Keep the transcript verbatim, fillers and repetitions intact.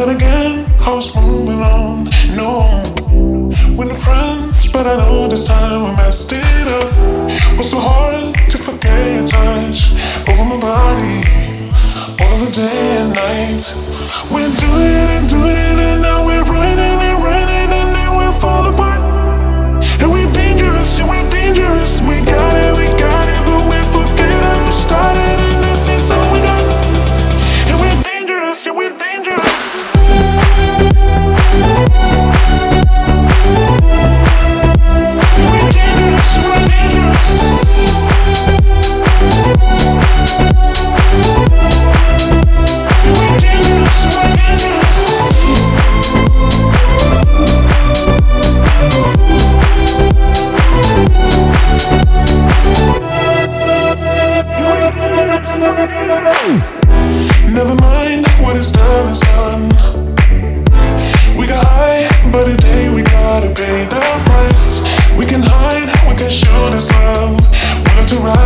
then again, I was moving on. No, we're not friends, but I know this time we messed it up. Was so hard to forget your touch over my body, all of the day and night. We're doing and doing and now we're running and running and then we fall apart. And we're dangerous, and we're dangerous. We got it, we got it, but we forget how we started, and this is all we got. And we're dangerous, and we're dangerous. And we're dangerous, and we're dangerous. And we're dangerous, and we're dangerous. Never mind, what is done is done. We got high, but today we gotta pay the price. We can hide, we can show this love. We have to ride.